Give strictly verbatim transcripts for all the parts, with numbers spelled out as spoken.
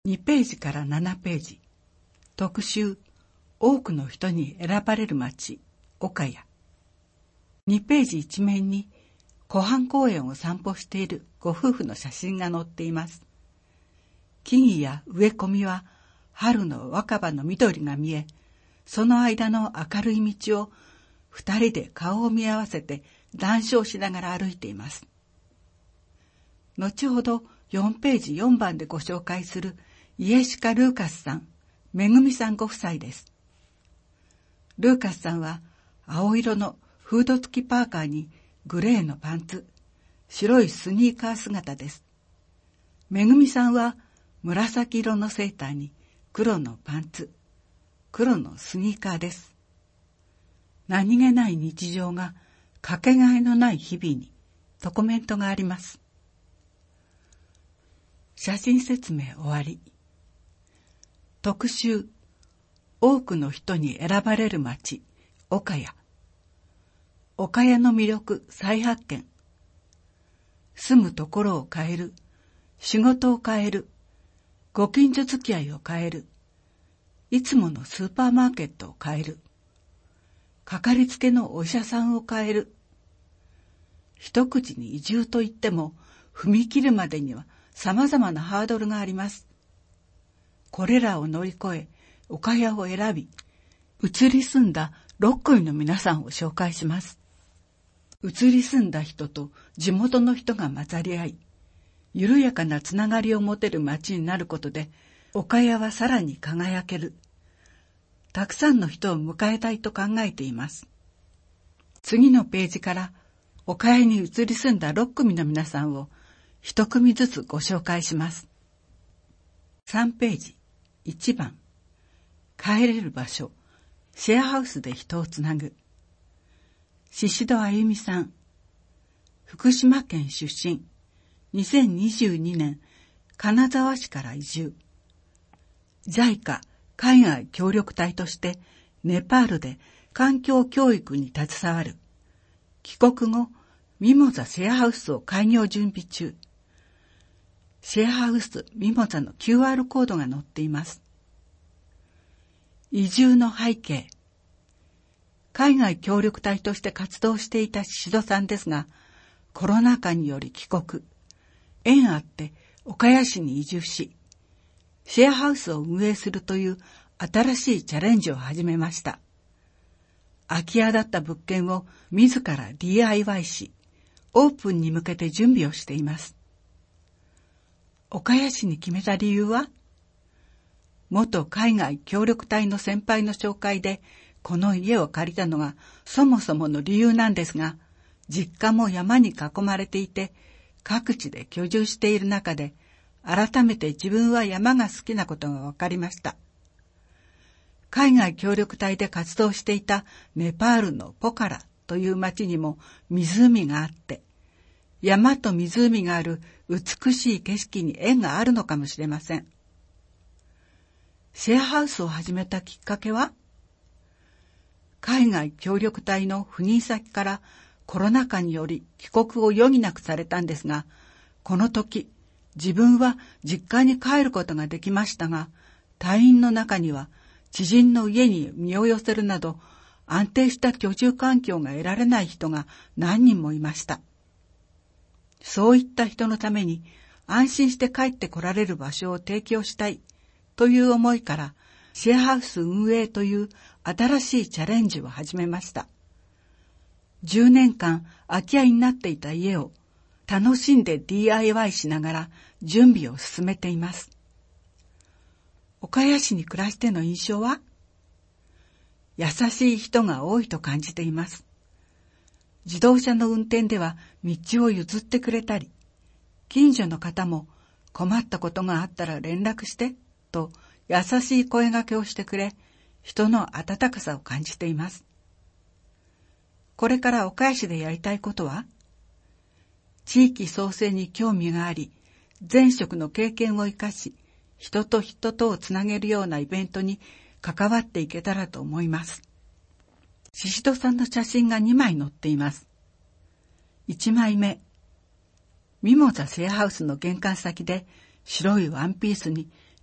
にページからななページ、特集、多くの人に選ばれる町、岡谷。にページ一面に、湖畔公園を散歩しているご夫婦の写真が載っています。木々や植え込みは、春の若葉の緑が見え、その間の明るい道を、二人で顔を見合わせて談笑しながら歩いています。後ほどよんページよんばんでご紹介するイエシカ・ルーカスさん、めぐみさんご夫妻です。ルーカスさんは青色のフード付きパーカーにグレーのパンツ、白いスニーカー姿です。めぐみさんは紫色のセーターに黒のパンツ、黒のスニーカーです。何気ない日常がかけがえのない日々にとコメントがあります。写真説明終わり。特集、多くの人に選ばれる町、岡谷。岡谷の魅力再発見。住むところを変える、仕事を変える、ご近所付き合いを変える、いつものスーパーマーケットを変える、かかりつけのお医者さんを変える。一口に移住と言っても、踏み切るまでには様々なハードルがあります。これらを乗り越え、岡谷を選び、移り住んだろっ組の皆さんを紹介します。移り住んだ人と地元の人が混ざり合い、緩やかなつながりを持てる町になることで、岡谷はさらに輝ける。たくさんの人を迎えたいと考えています。次のページから、岡谷に移り住んだろっ組の皆さんを一組ずつご紹介します。さんページ、いちばん、帰れる場所、シェアハウスで人をつなぐ。宍戸あゆみさん、福島県出身、にせんにじゅうにねん、金沢市から移住。ジャイカ 海外協力隊としてネパールで環境教育に携わる。帰国後、ミモザシェアハウスを開業準備中。シェアハウスミモザの キューアール コードが載っています。移住の背景。海外協力隊として活動していた宍戸さんですが、コロナ禍により帰国。縁あって岡谷市に移住し、シェアハウスを運営するという新しいチャレンジを始めました。空き家だった物件を自ら ディーアイワイ し、オープンに向けて準備をしています。岡谷市に決めた理由は、元海外協力隊の先輩の紹介でこの家を借りたのがそもそもの理由なんですが、実家も山に囲まれていて、各地で居住している中で、改めて自分は山が好きなことが分かりました。海外協力隊で活動していたネパールのポカラという町にも湖があって、山と湖がある美しい景色に縁があるのかもしれません。シェアハウスを始めたきっかけは、海外協力隊の赴任先からコロナ禍により帰国を余儀なくされたんですが、この時、自分は実家に帰ることができましたが、隊員の中には知人の家に身を寄せるなど安定した居住環境が得られない人が何人もいました。そういった人のために安心して帰ってこられる場所を提供したいという思いから、シェアハウス運営という新しいチャレンジを始めました。じゅうねんかん空き家になっていた家を楽しんで ディーアイワイ しながら準備を進めています。岡谷市に暮らしての印象は、優しい人が多いと感じています。自動車の運転では道を譲ってくれたり、近所の方も困ったことがあったら連絡してと優しい声掛けをしてくれ、人の温かさを感じています。これから岡谷市でやりたいことは、地域創生に興味があり、前職の経験を生かし、人と人とをつなげるようなイベントに関わっていけたらと思います。宍戸さんの写真がにまい載っています。いちまいめ、ミモザシェアハウスの玄関先で白いワンピースに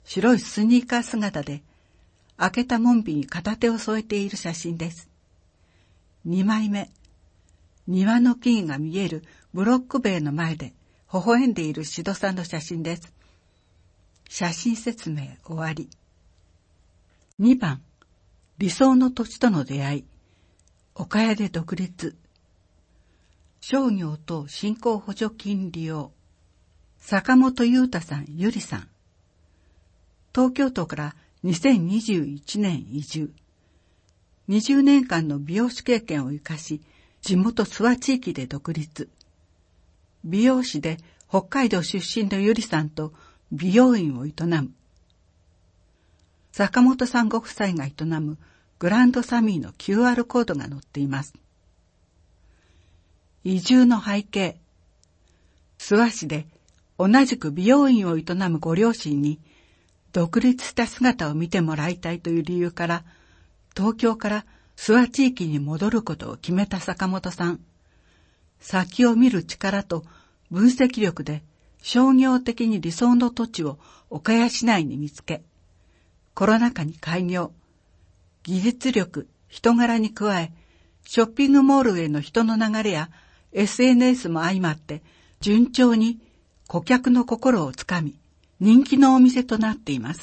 白いスニーカー姿で、開けた門扉に片手を添えている写真です。にまいめ、庭の木々が見えるブロック塀の前で微笑んでいるシドさんの写真です。写真説明終わり。にばん、理想の土地との出会い。岡谷で独立。商業と振興補助金利用。坂本裕太さん、ゆりさん。東京都からにせんにじゅういちねん移住。にじゅうねんかんの美容師経験を生かし、地元諏訪地域で独立。美容師で北海道出身のゆりさんと美容院を営む。坂本さんご夫妻が営むグランドサミーの キューアール コードが載っています。移住の背景。諏訪市で同じく美容院を営むご両親に独立した姿を見てもらいたいという理由から、東京から諏訪地域に戻ることを決めた坂本さん。先を見る力と分析力で商業的に理想の土地を岡谷市内に見つけ、コロナ禍に開業、技術力、人柄に加え、ショッピングモールへの人の流れや エスエヌエス も相まって順調に顧客の心をつかみ、人気のお店となっています。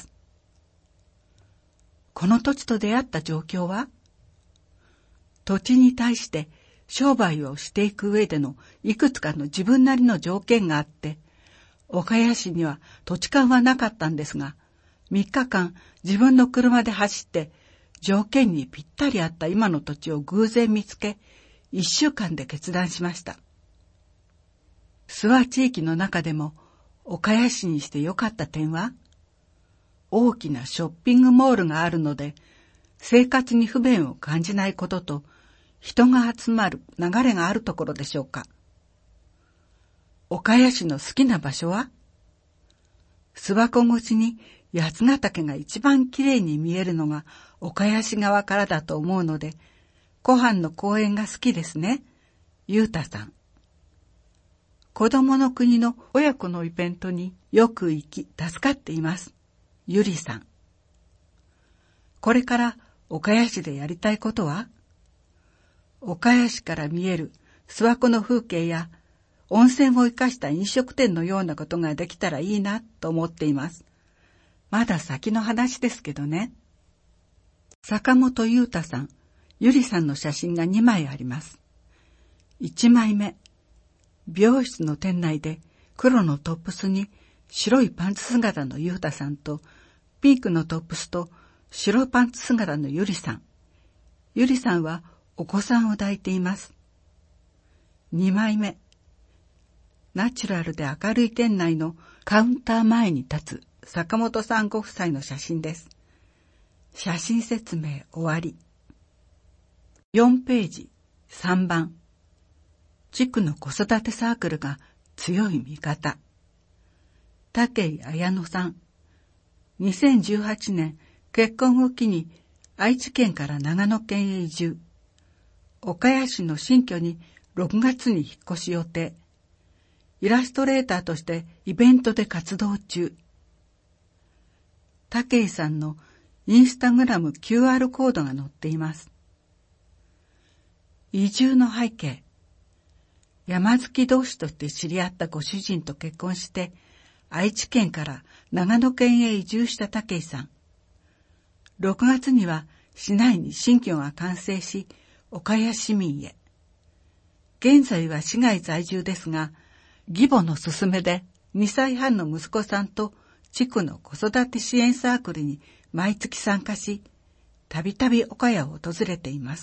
この土地と出会った状況は、土地に対して商売をしていく上でのいくつかの自分なりの条件があって、岡谷市には土地勘はなかったんですが、みっかかん自分の車で走って条件にぴったり合った今の土地を偶然見つけ、いっしゅうかんで決断しました。諏訪地域の中でも岡谷市にして良かった点は、大きなショッピングモールがあるので、生活に不便を感じないことと、人が集まる流れがあるところでしょうか。岡谷市の好きな場所は、諏訪湖越しに八ヶ岳が一番きれいに見えるのが岡谷市側からだと思うので、湖畔の公園が好きですね。ゆうたさん。子供の国の親子のイベントによく行き助かっています。ゆりさん。これから岡谷市でやりたいことは？岡谷市から見える諏訪湖の風景や温泉を生かした飲食店のようなことができたらいいなと思っています。まだ先の話ですけどね。坂本裕太さん、ゆりさんの写真がにまいあります。いちまいめ、美容室の店内で黒のトップスに白いパンツ姿の裕太さんと、ピンクのトップスと白パンツ姿のゆりさん。ゆりさんはお子さんを抱いています。にまいめ、ナチュラルで明るい店内のカウンター前に立つ坂本さんご夫妻の写真です。写真説明終わり。よんページさんばん。地区の子育てサークルが強い味方。武井綾乃さん。にせんじゅうはちねん結婚を機に愛知県から長野県へ移住。岡谷市の新居にろくがつに引っ越し予定。イラストレーターとしてイベントで活動中。武井さんのインスタグラム キューアール コードが載っています。移住の背景。山好き同士として知り合ったご主人と結婚して、愛知県から長野県へ移住した武井さん。ろくがつには市内に新居が完成し、岡谷市民へ。現在は市外在住ですが、義母の勧めでにさいはんの息子さんと地区の子育て支援サークルに毎月参加し、たびたび岡谷を訪れています。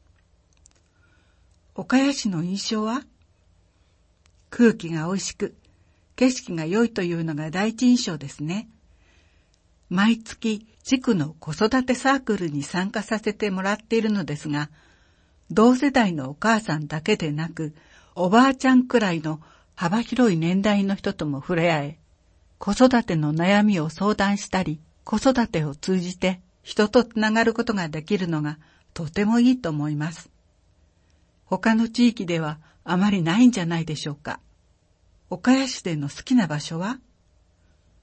岡谷市の印象は、空気が美味しく、景色が良いというのが第一印象ですね。毎月地区の子育てサークルに参加させてもらっているのですが、同世代のお母さんだけでなく、おばあちゃんくらいの幅広い年代の人とも触れ合え、子育ての悩みを相談したり、子育てを通じて人とつながることができるのがとてもいいと思います。他の地域ではあまりないんじゃないでしょうか。岡谷市での好きな場所は、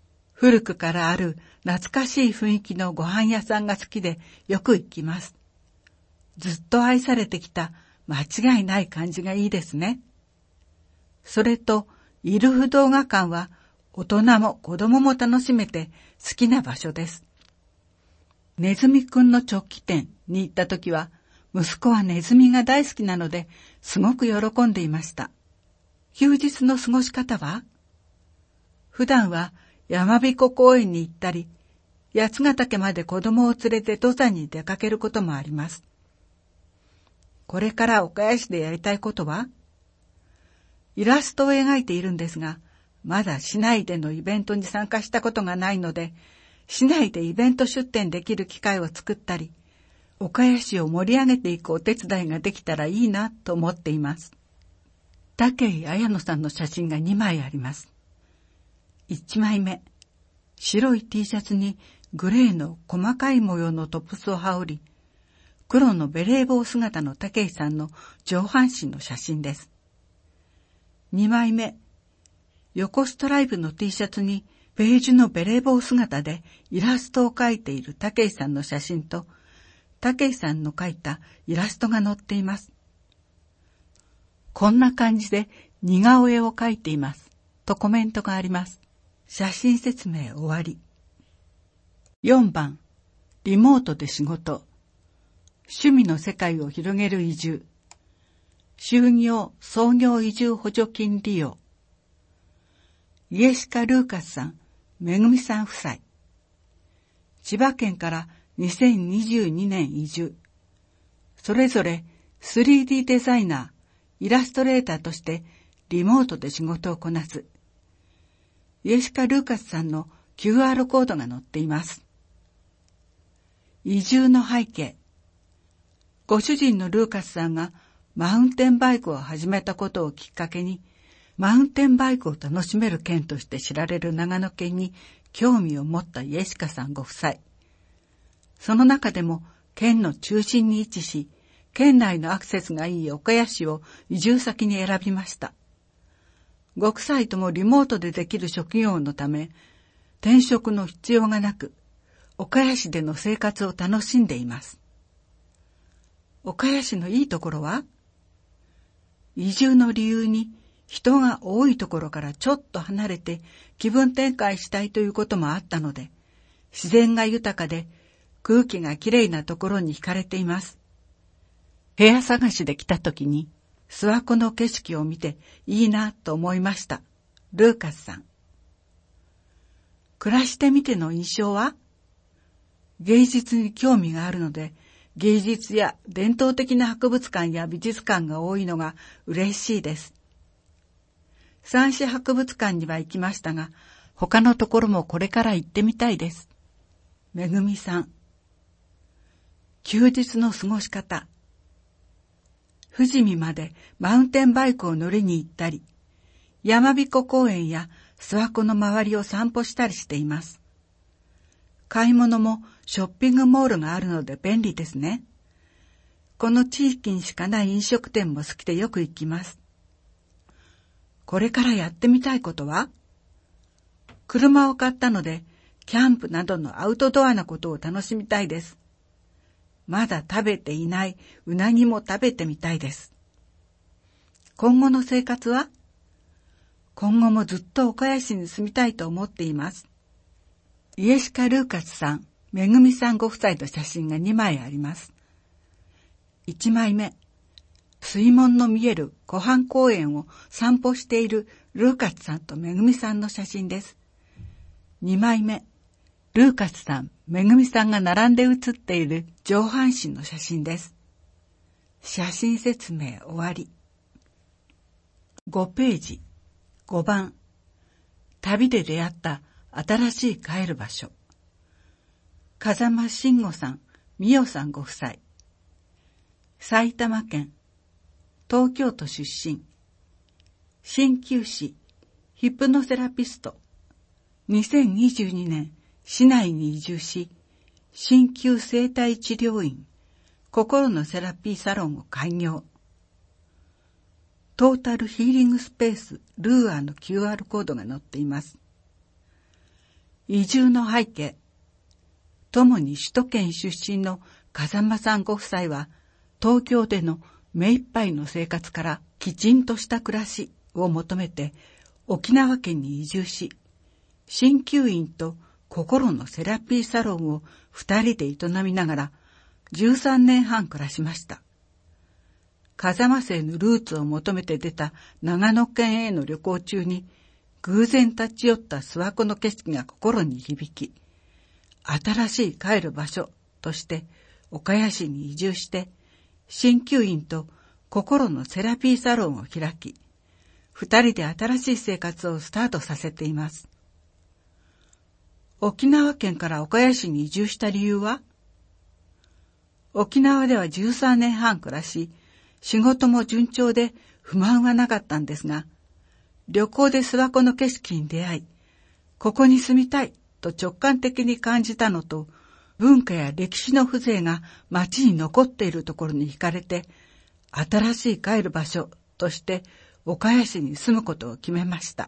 古くからある懐かしい雰囲気のご飯屋さんが好きでよく行きます。ずっと愛されてきた間違いない感じがいいですね。それと、イルフ動画館は大人も子供も楽しめて好きな場所です。ネズミくんの直帰店に行った時は、息子はネズミが大好きなので、すごく喜んでいました。休日の過ごし方は？普段は山彦公園に行ったり、八ヶ岳まで子供を連れて登山に出かけることもあります。これから岡谷市でやりたいことは？イラストを描いているんですが、まだ市内でのイベントに参加したことがないので、市内でイベント出展できる機会を作ったり、岡谷市を盛り上げていくお手伝いができたらいいなと思っています。武井綾乃さんの写真がにまいあります。いちまいめ、白い T シャツにグレーの細かい模様のトップスを羽織り、黒のベレー帽姿の武井さんの上半身の写真です。にまいめ、横ストライプの T シャツにベージュのベレー帽姿でイラストを描いている武井さんの写真と、武井さんの描いたイラストが載っています。こんな感じで似顔絵を描いていますとコメントがあります。写真説明終わり。よんばん、リモートで仕事。趣味の世界を広げる移住。就業・創業移住補助金利用。イエシカ・ルーカスさん、めぐみさん夫妻。千葉県からにせんにじゅうにねん移住。それぞれ スリーディー デザイナー、イラストレーターとしてリモートで仕事をこなす。イエシカ・ルーカスさんの キューアール コードが載っています。移住の背景。ご主人のルーカスさんがマウンテンバイクを始めたことをきっかけに、マウンテンバイクを楽しめる県として知られる長野県に興味を持ったイエシカさんご夫妻。その中でも県の中心に位置し、県内のアクセスがいい岡谷市を移住先に選びました。ご夫妻ともリモートでできる職業のため、転職の必要がなく、岡谷市での生活を楽しんでいます。岡谷市のいいところは？移住の理由に人が多いところからちょっと離れて気分転換したいということもあったので、自然が豊かで空気がきれいなところに惹かれています。部屋探しで来た時に諏訪湖の景色を見ていいなと思いました。ルーカスさん。暮らしてみての印象は？芸術に興味があるので、芸術や伝統的な博物館や美術館が多いのが嬉しいです。三市博物館には行きましたが、他のところもこれから行ってみたいです。めぐみさん。休日の過ごし方。富士見までマウンテンバイクを乗りに行ったり、山彦公園や諏訪湖の周りを散歩したりしています。買い物もショッピングモールがあるので便利ですね。この地域にしかない飲食店も好きでよく行きます。これからやってみたいことは？車を買ったので、キャンプなどのアウトドアなことを楽しみたいです。まだ食べていないうなぎも食べてみたいです。今後の生活は？今後もずっと岡谷市に住みたいと思っています。イエシカ・ルーカスさん、めぐみさんご夫妻の写真がにまいあります。いちまいめ、水門の見える湖畔公園を散歩しているルーカスさんとめぐみさんの写真です。にまいめ、ルーカスさん、めぐみさんが並んで写っている上半身の写真です。写真説明終わり。ごページ、ごばん、旅で出会った新しい帰る場所。風間慎吾さん、美代さんご夫妻。埼玉県、東京都出身。鍼灸師、ヒプノセラピスト。にせんにじゅうにねん、市内に移住し、鍼灸整体治療院、心のセラピーサロンを開業。トータルヒーリングスペースルーアーの キューアール コードが載っています。 移住の背景。共に首都圏出身の風間さんご夫妻は、東京での目いっぱいの生活からきちんとした暮らしを求めて沖縄県に移住し、鍼灸院と心のセラピーサロンを二人で営みながらじゅうさんねんはん暮らしました。風間姓のルーツを求めて出た長野県への旅行中に偶然立ち寄った諏訪湖の景色が心に響き、新しい帰る場所として岡谷市に移住して鍼灸院と心のセラピーサロンを開き、二人で新しい生活をスタートさせています。沖縄県から岡谷市に移住した理由は、沖縄ではじゅうさんねんはん暮らし、仕事も順調で不満はなかったんですが、旅行で諏訪湖の景色に出会い、ここに住みたいと直感的に感じたのと、文化や歴史の風情が町に残っているところに惹かれて、新しい帰る場所として岡谷市に住むことを決めました。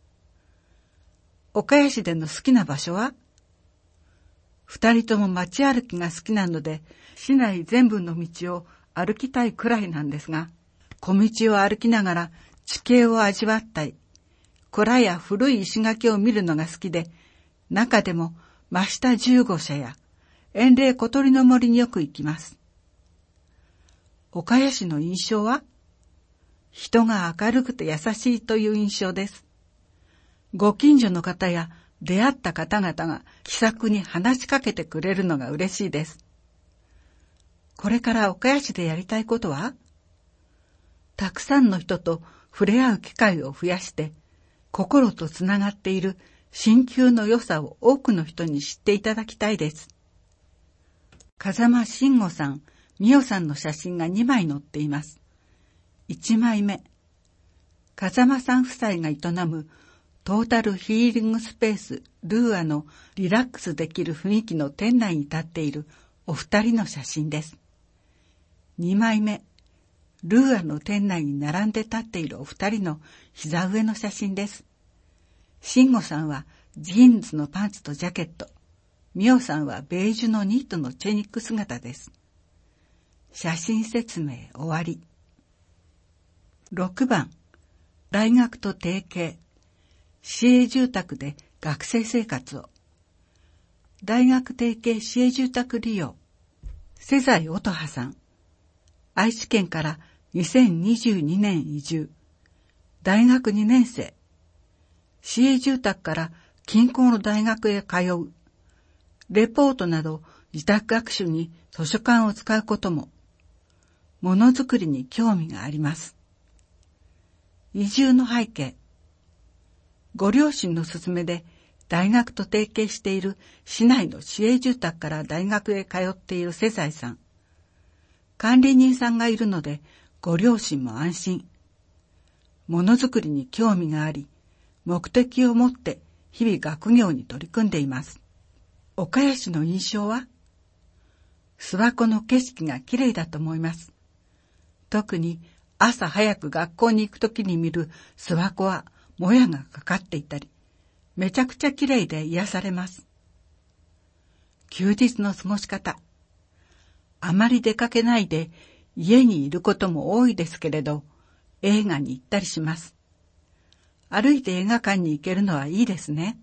岡谷市での好きな場所は、二人とも街歩きが好きなので、市内全部の道を歩きたいくらいなんですが、小道を歩きながら地形を味わったり、蔵や古い石垣を見るのが好きで、中でも真下十五社や塩嶺小鳥の森によく行きます。岡谷市の印象は、人が明るくて優しいという印象です。ご近所の方や出会った方々が気さくに話しかけてくれるのが嬉しいです。これから岡谷市でやりたいことは、たくさんの人と触れ合う機会を増やして、心とつながっている鍼灸の良さを多くの人に知っていただきたいです。風間慎吾さん、美代さんの写真がにまい載っています。いちまいめ、風間さん夫妻が営むトータルヒーリングスペースルーアのリラックスできる雰囲気の店内に立っているお二人の写真です。にまいめ、ルーアの店内に並んで立っているお二人の膝上の写真です。慎吾さんはジーンズのパンツとジャケット、美代さんはベージュのニットのチェニック姿です。写真説明終わり。ろくばん、大学と提携、市営住宅で学生生活を。大学提携市営住宅利用、瀬在音羽さん。愛知県からにせんにじゅうにねん移住。大学にねん生。市営住宅から近郊の大学へ通う。レポートなど自宅学習に図書館を使うことも。ものづくりに興味があります。移住の背景。ご両親の勧めで大学と提携している市内の市営住宅から大学へ通っている瀬在さん。管理人さんがいるのでご両親も安心。ものづくりに興味があり、目的を持って日々学業に取り組んでいます。岡谷市の印象は、諏訪湖の景色がきれいだと思います。特に朝早く学校に行くときに見る諏訪湖はもやがかかっていたり、めちゃくちゃきれいで癒されます。休日の過ごし方。あまり出かけないで家にいることも多いですけれど、映画に行ったりします。歩いて映画館に行けるのはいいですね。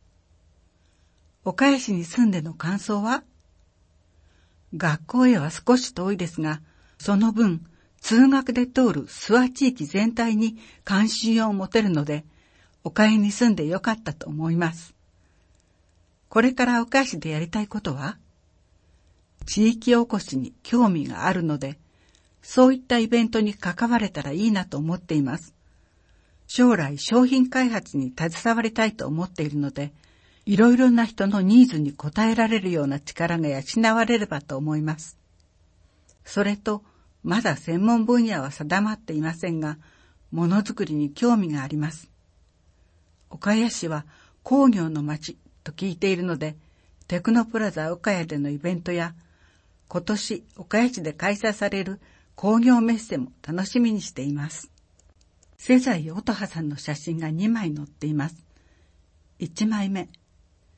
岡谷市に住んでの感想は、学校へは少し遠いですが、その分、通学で通る諏訪地域全体に関心を持てるので、岡谷に住んでよかったと思います。これから岡谷市でやりたいことは、地域おこしに興味があるので、そういったイベントに関われたらいいなと思っています。将来商品開発に携わりたいと思っているので、いろいろな人のニーズに応えられるような力が養われればと思います。それと、まだ専門分野は定まっていませんが、ものづくりに興味があります。岡谷市は工業の町と聞いているので、テクノプラザ岡谷でのイベントや、今年岡谷市で開催される工業メッセも楽しみにしています。瀬在音羽さんの写真がにまい載っています。いちまいめ、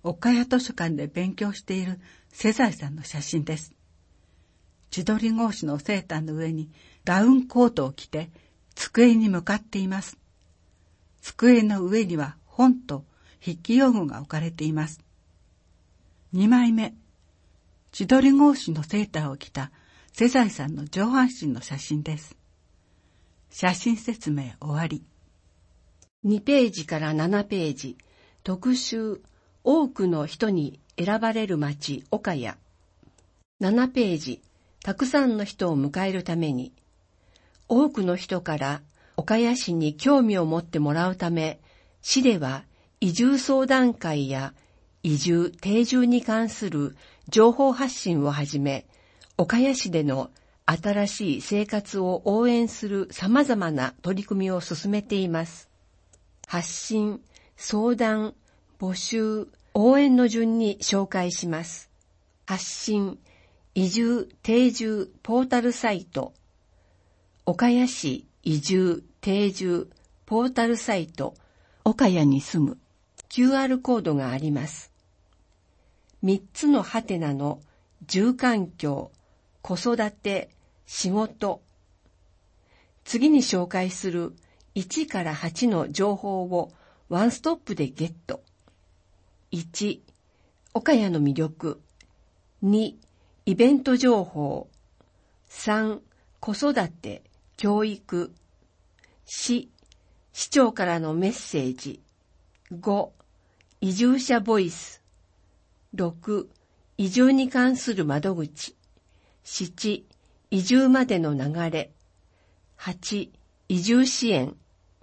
岡谷図書館で勉強している瀬財さんの写真です。千鳥格子のセーターの上にダウンコートを着て机に向かっています。机の上には本と筆記用具が置かれています。にまいめ、千鳥格子のセーターを着た瀬財さんの上半身の写真です。写真説明終わり。 にページからななページ、特集、多くの人に選ばれる町、岡谷。ななページ、たくさんの人を迎えるために、多くの人から岡谷市に興味を持ってもらうため、市では移住相談会や移住・定住に関する情報発信をはじめ、岡谷市での新しい生活を応援する様々な取り組みを進めています。発信、相談、募集、応援の順に紹介します。発信、移住・定住ポータルサイト、岡谷市移住・定住ポータルサイト、岡谷に住む キューアール コードがあります。三つのハテナの住環境、子育て、仕事。次に紹介するいちからはちの情報をワンストップでゲット。いち、岡谷の魅力。に、イベント情報。さん、子育て、教育。よん、市長からのメッセージ。ご、移住者ボイス。ろく、移住に関する窓口。なな、移住までの流れ。はち、移住支援。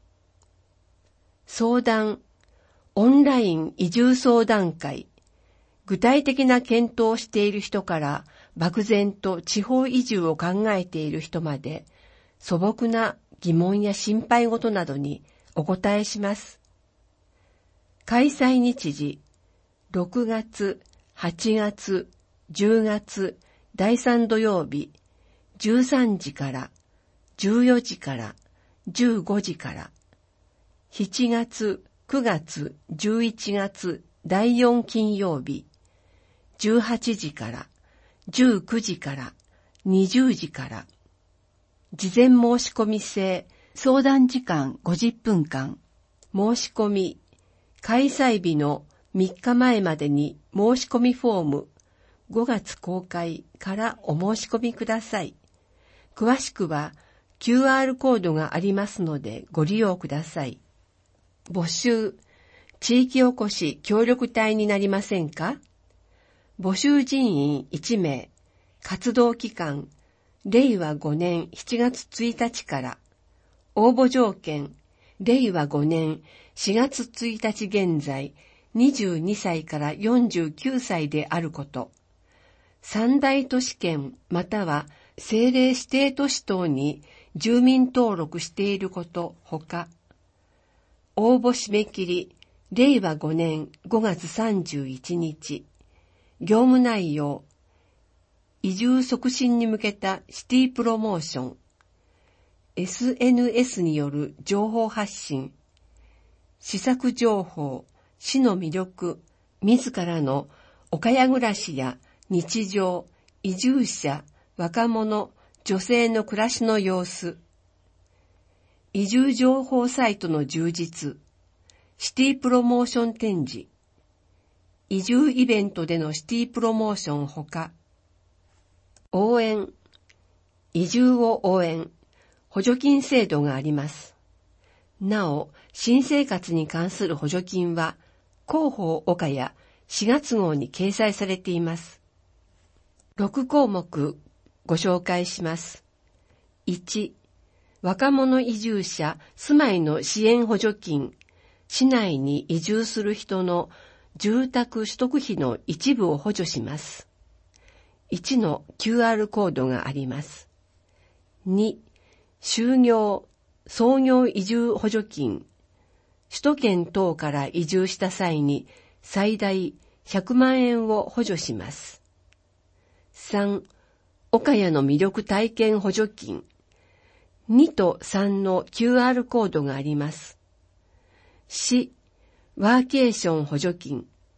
相談、オンライン移住相談会。具体的な検討をしている人から漠然と地方移住を考えている人まで素朴な疑問や心配事などにお答えします。開催日時、ろくがつ、はちがつ、じゅうがつ、だいさん土曜日、じゅうさんじから、じゅうよじから、じゅうごじから、しちがつ、くがつ、じゅういちがつ、だいよん金曜日、じゅうはちじから、じゅうくじから、にじゅうじから、事前申し込み制、相談時間ごじゅっぷんかん、申し込み、開催日のみっかまえまでに申し込みフォーム、ごがつ公開からお申し込みください。詳しくは キューアール コードがありますのでご利用ください。募集、地域おこし協力隊になりませんか？募集人員いちめい、活動期間、れいわごねんしちがつついたちから、応募条件、れいわごねんしがつついたち現在、にじゅうにさいからよんじゅうきゅうさいであること、三大都市圏または政令指定都市等に住民登録していることほか、応募締め切り、れいわごねんごがつさんじゅういちにち、業務内容、移住促進に向けたシティプロモーション、エスエヌエス による情報発信、施策情報、市の魅力、自らの岡谷暮らしや日常、移住者、若者、女性の暮らしの様子、移住情報サイトの充実、シティプロモーション展示、移住イベントでのシティプロモーションほか、応援、移住を応援、補助金制度があります。なお、新生活に関する補助金は、広報岡谷しがつ号に掲載されています。ろくこうもくご紹介します。いち、若者移住者住まいの支援補助金、市内に移住する人の住宅取得費の一部を補助します。いちの キューアール コードがあります。に、就業、創業移住補助金、首都圏等から移住した際に最大ひゃくまんえんを補助します。さん、岡谷の魅力体験補助金、にとさんの キューアール コードがあります。市、ワーケーション補助金、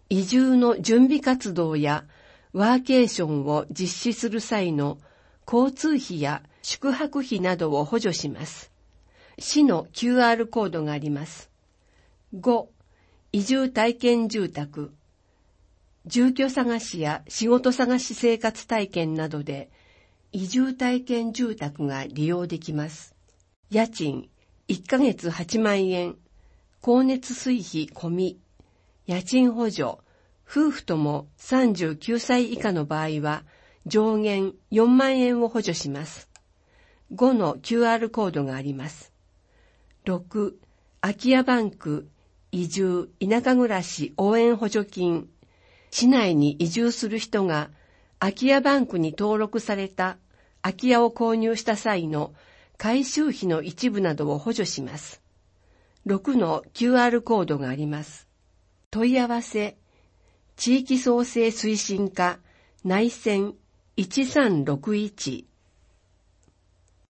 移住の準備活動やワーケーションを実施する際の交通費や宿泊費などを補助します。市の キューアール コードがあります。ご、移住体験住宅。住居探しや仕事探し生活体験などで移住体験住宅が利用できます。家賃いっかげつはちまんえん、光熱水費込み、家賃補助、夫婦ともさんじゅうきゅうさい以下の場合は上限よんまんえんを補助します。ごの キューアール コードがあります。ろく、空き家バンク移住田舎暮らし応援補助金。市内に移住する人が空き家バンクに登録された空き家を購入した際の改修費の一部などを補助します。ろくの キューアール コードがあります。問い合わせ、地域創生推進課内線いちさんろくいち